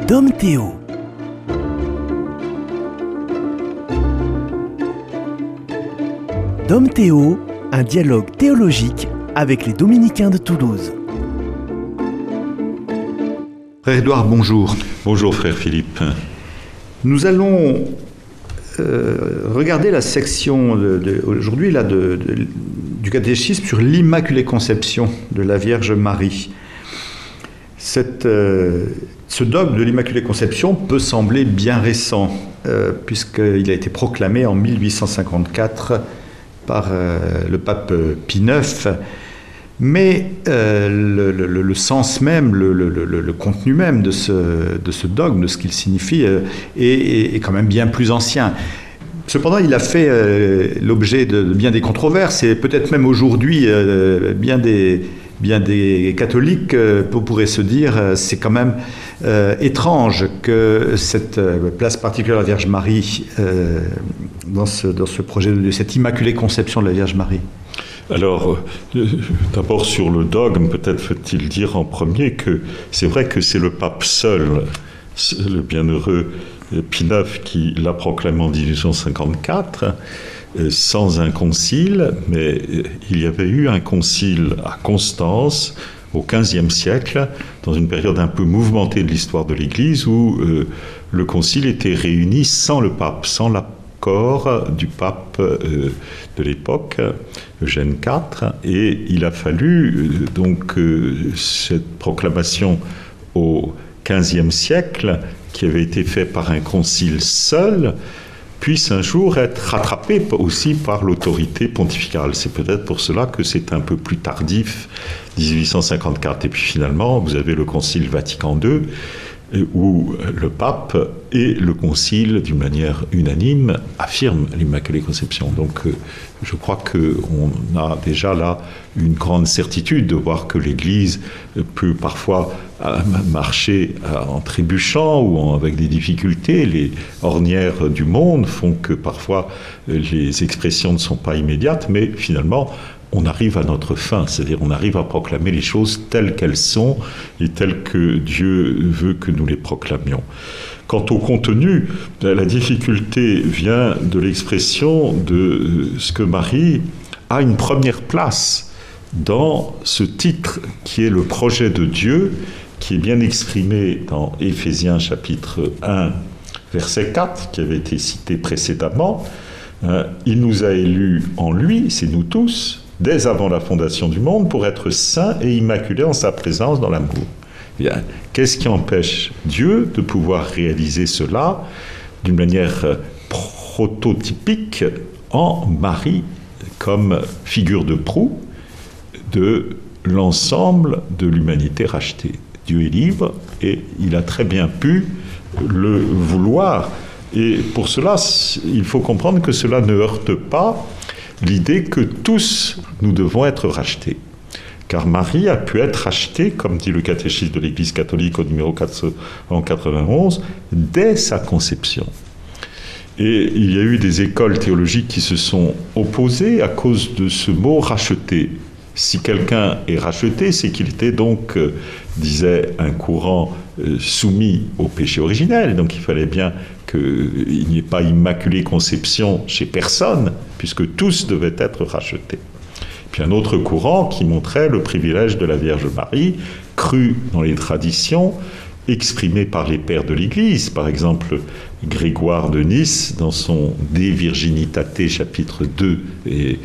Dom Théo. Dom Théo, un dialogue théologique avec les Dominicains de Toulouse. Frère Édouard, bonjour. Bonjour frère Philippe. Nous allons regarder la section aujourd'hui du catéchisme sur l'Immaculée Conception de la Vierge Marie. Ce dogme de l'Immaculée Conception peut sembler bien récent, puisqu'il a été proclamé en 1854 par le pape Pie IX. Mais le sens même, le contenu même de ce dogme, de ce qu'il signifie, est quand même bien plus ancien. Cependant, il a fait l'objet de bien des controverses, et peut-être même aujourd'hui, bien des catholiques pourraient se dire c'est quand même étrange que cette place particulière de la Vierge Marie dans ce projet de cette Immaculée Conception de la Vierge Marie. Alors, d'abord sur le dogme, peut-être faut-il dire en premier que c'est vrai que c'est le pape seul, le bienheureux Pie IX, qui l'a proclamé en 1854, sans un concile, mais il y avait eu un concile à Constance au XVe siècle, dans une période un peu mouvementée de l'histoire de l'Église, où le concile était réuni sans le pape, sans l'accord du pape de l'époque, Eugène IV, et il a fallu donc cette proclamation au XVe siècle, qui avait été faite par un concile seul, puisse un jour être rattrapée aussi par l'autorité pontificale. C'est peut-être pour cela que c'est un peu plus tardif, 1854. Et puis finalement, vous avez le concile Vatican II, où le pape et le concile, d'une manière unanime, affirment l'Immaculée Conception. Donc je crois qu'on a déjà là une grande certitude de voir que l'Église peut parfois marcher en trébuchant ou avec des difficultés. Les ornières du monde font que parfois les expressions ne sont pas immédiates, mais finalement on arrive à notre fin, c'est-à-dire on arrive à proclamer les choses telles qu'elles sont et telles que Dieu veut que nous les proclamions. Quant au contenu, la difficulté vient de l'expression de ce que Marie a une première place dans ce titre qui est le projet de Dieu, qui est bien exprimé dans Éphésiens chapitre 1, verset 4, qui avait été cité précédemment. Il nous a élus en lui, c'est nous tous, dès avant la fondation du monde, pour être saints et immaculés en sa présence dans l'amour. Bien, qu'est-ce qui empêche Dieu de pouvoir réaliser cela d'une manière prototypique en Marie, comme figure de proue de l'ensemble de l'humanité rachetée? Dieu est libre et il a très bien pu le vouloir. Et pour cela, il faut comprendre que cela ne heurte pas l'idée que tous nous devons être rachetés. Car Marie a pu être rachetée, comme dit le catéchisme de l'Église catholique au numéro 491, dès sa conception. Et il y a eu des écoles théologiques qui se sont opposées à cause de ce mot « racheter ». Si quelqu'un est racheté, c'est qu'il était donc, disait un courant, soumis au péché originel. Donc il fallait bien qu'il n'y ait pas immaculée conception chez personne, puisque tous devaient être rachetés. Puis un autre courant qui montrait le privilège de la Vierge Marie, cru dans les traditions, exprimées par les pères de l'Église. Par exemple, Grégoire de Nice, dans son De Virginitate, chapitre 2, et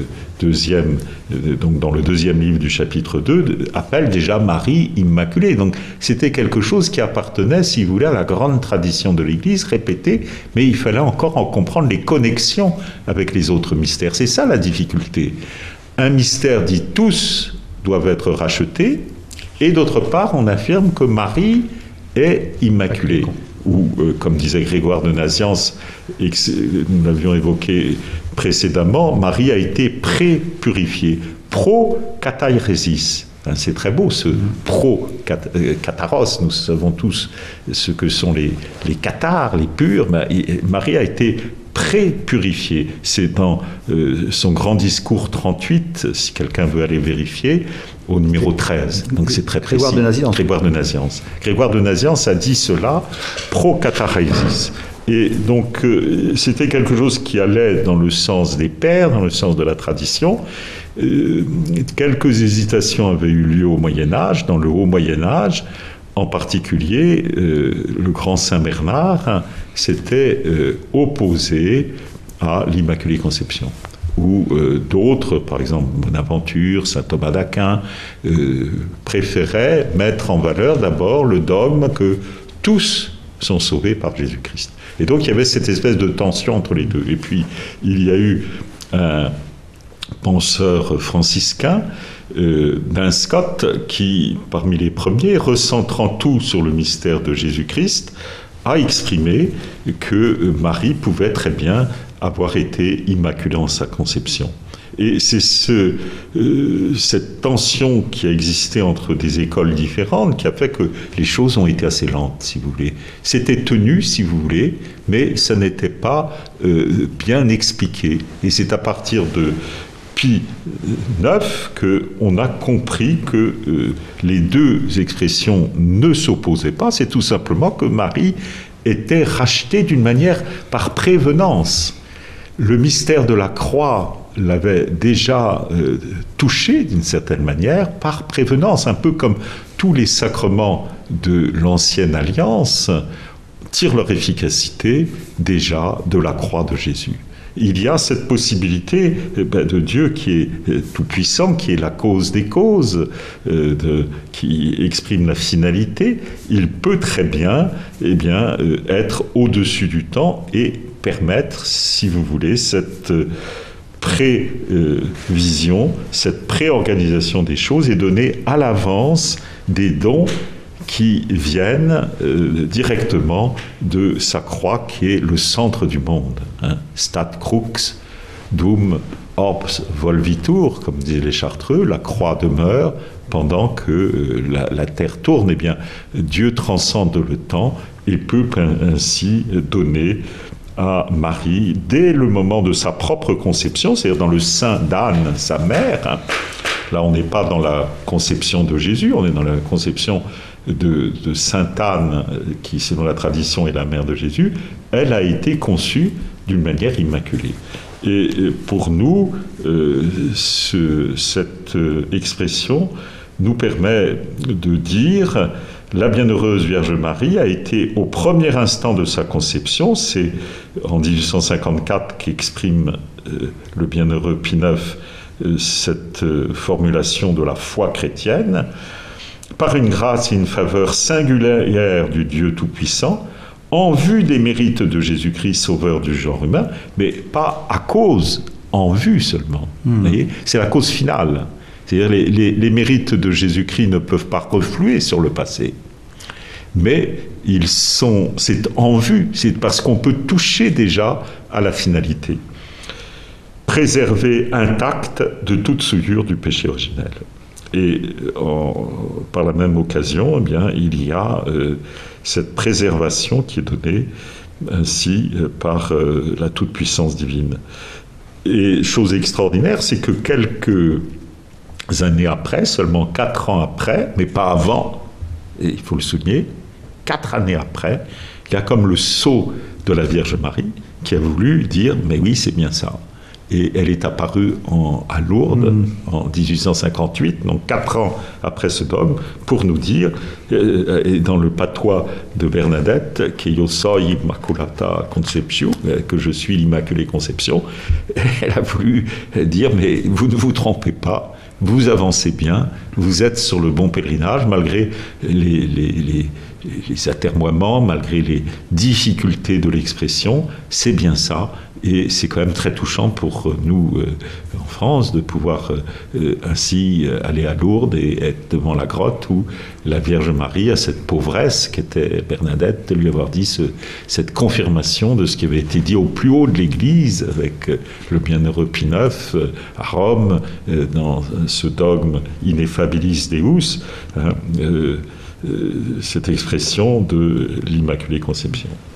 donc dans le deuxième livre du chapitre 2, appelle déjà Marie immaculée. Donc c'était quelque chose qui appartenait, si vous voulez, à la grande tradition de l'Église, répétée, mais il fallait encore en comprendre les connexions avec les autres mystères. C'est ça la difficulté. Un mystère dit tous doivent être rachetés, et d'autre part, on affirme que Marie est immaculée. Ou, comme disait Grégoire de Nazianze, et nous l'avions évoqué précédemment, Marie a été pré-purifiée, pro-katairesis. C'est très beau, ce pro-kataros. Nous savons tous ce que sont les cathars, les purs. Marie a été pré-purifiée. C'est dans son grand discours 38, si quelqu'un veut aller vérifier, au numéro 13. Donc c'est très précis. Grégoire de Nazianze a dit cela pro-catharesis. Et donc c'était quelque chose qui allait dans le sens des pères, dans le sens de la tradition. Quelques hésitations avaient eu lieu au Moyen-Âge, dans le haut Moyen-Âge. En particulier, le grand Saint Bernard s'était opposé à l'Immaculée Conception, ou d'autres, par exemple Bonaventure, saint Thomas d'Aquin, préféraient mettre en valeur d'abord le dogme que tous sont sauvés par Jésus-Christ. Et donc il y avait cette espèce de tension entre les deux. Et puis il y a eu un penseur franciscain, d'un Scott, qui, parmi les premiers, recentrant tout sur le mystère de Jésus-Christ, a exprimé que Marie pouvait très bien avoir été immaculée en sa conception. Et c'est cette tension qui a existé entre des écoles différentes qui a fait que les choses ont été assez lentes, si vous voulez. C'était tenu, si vous voulez, mais ça n'était pas bien expliqué. Et c'est à partir de Pie IX qu'on a compris que les deux expressions ne s'opposaient pas. C'est tout simplement que Marie était rachetée d'une manière par prévenance. Le mystère de la croix l'avait déjà touché d'une certaine manière par prévenance, un peu comme tous les sacrements de l'Ancienne Alliance tirent leur efficacité déjà de la croix de Jésus. Il y a cette possibilité de Dieu qui est tout-puissant, qui est la cause des causes, qui exprime la finalité. Il peut très bien, être au-dessus du temps et permettre, si vous voulez, cette prévision, cette préorganisation des choses et donner à l'avance des dons qui viennent directement de sa croix, qui est le centre du monde. Stat crux, dum orbs volvitur, comme disaient les Chartreux, la croix demeure pendant que la terre tourne. Eh bien, Dieu transcende le temps et peut ainsi donner à Marie, dès le moment de sa propre conception, c'est-à-dire dans le sein d'Anne, sa mère. Là, on n'est pas dans la conception de Jésus, on est dans la conception de Sainte Anne, qui, selon la tradition, est la mère de Jésus. Elle a été conçue d'une manière immaculée. Et pour nous, cette expression nous permet de dire: la bienheureuse Vierge Marie a été au premier instant de sa conception, c'est en 1854 qu'exprime le bienheureux Pie IX cette formulation de la foi chrétienne, par une grâce et une faveur singulière du Dieu Tout-Puissant, en vue des mérites de Jésus-Christ, sauveur du genre humain, mais pas à cause, en vue seulement. Vous voyez, c'est la cause finale. C'est-à-dire les mérites de Jésus-Christ ne peuvent pas refluer sur le passé. Mais c'est en vue, c'est parce qu'on peut toucher déjà à la finalité. Préserver intact de toute souillure du péché originel. Et par la même occasion, il y a cette préservation qui est donnée ainsi par la toute-puissance divine. Et chose extraordinaire, c'est que quelques années après, seulement 4 ans après, mais pas avant, et il faut le souligner, 4 années après, il y a comme le sceau de la Vierge Marie qui a voulu dire « mais oui, c'est bien ça ». Et elle est apparue à Lourdes en 1858, donc 4 ans après ce dogme, pour nous dire, et dans le patois de Bernadette, que io soi immaculata conceptio, que je suis l'Immaculée Conception, elle a voulu dire, mais vous ne vous trompez pas, vous avancez bien, vous êtes sur le bon pèlerinage, malgré les atermoiements, malgré les difficultés de l'expression, c'est bien ça. Et c'est quand même très touchant pour nous, en France, de pouvoir ainsi aller à Lourdes et être devant la grotte où la Vierge Marie, à cette pauvresse qu'était Bernadette, de lui avoir dit cette confirmation de ce qui avait été dit au plus haut de l'Église, avec le bienheureux Pie IX à Rome, dans ce dogme Ineffabilis Deus, cette expression de l'Immaculée Conception.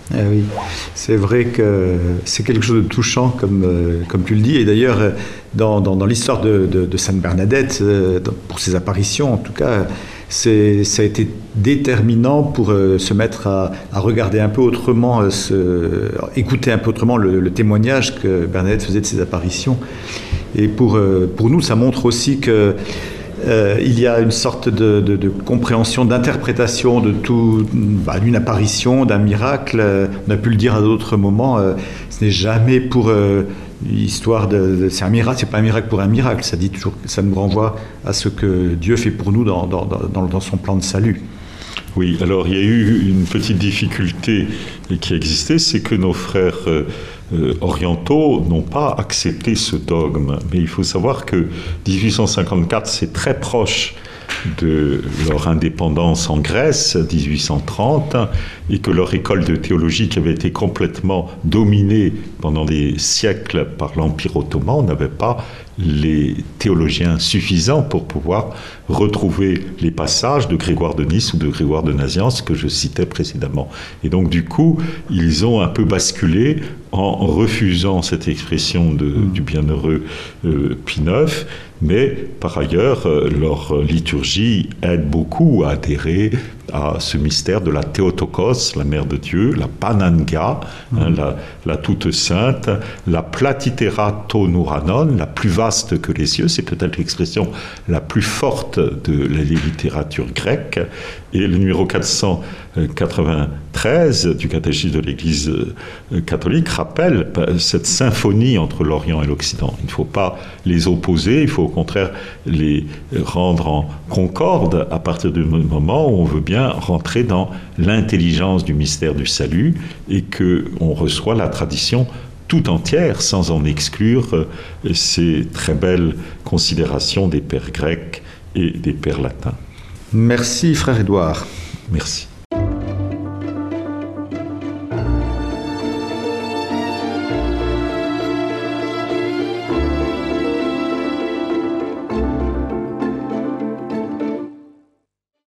Oui, c'est vrai que c'est quelque chose de touchant, comme tu le dis. Et d'ailleurs, dans l'histoire de Sainte Bernadette, pour ses apparitions en tout cas, ça a été déterminant pour se mettre à regarder un peu autrement, écouter un peu autrement le témoignage que Bernadette faisait de ses apparitions. Et pour nous, ça montre aussi que il y a une sorte de compréhension, d'interprétation de tout, d'une apparition, d'un miracle. On a pu le dire à d'autres moments. Ce n'est jamais pour histoire c'est un miracle. C'est pas un miracle pour un miracle. Ça dit toujours, ça nous renvoie à ce que Dieu fait pour nous dans son plan de salut. Oui, alors il y a eu une petite difficulté qui existait, c'est que nos frères orientaux n'ont pas accepté ce dogme. Mais il faut savoir que 1854, c'est très proche de leur indépendance en Grèce, 1830, et que leur école de théologie, qui avait été complètement dominée pendant des siècles par l'Empire ottoman, n'avait pas les théologiens suffisants pour pouvoir retrouver les passages de Grégoire de Nice ou de Grégoire de Nazianze que je citais précédemment. Et donc du coup, ils ont un peu basculé en refusant cette expression du bienheureux Pie IX, mais par ailleurs, leur liturgie aide beaucoup à adhérer à ce mystère de la Théotokos, la Mère de Dieu, la Pananga, la Toute Sainte, la Platitera to Nouranon, la plus vaste que les cieux, c'est peut-être l'expression la plus forte de la littérature grecque, et le numéro 493 du catéchisme de l'Église catholique rappelle cette symphonie entre l'Orient et l'Occident. Il ne faut pas les opposer, il faut au contraire les rendre en concorde à partir du moment où on veut bien rentrer dans l'intelligence du mystère du salut et qu'on reçoit la tradition tout entière sans en exclure ces très belles considérations des pères grecs et des pères latins. Merci frère Édouard. Merci.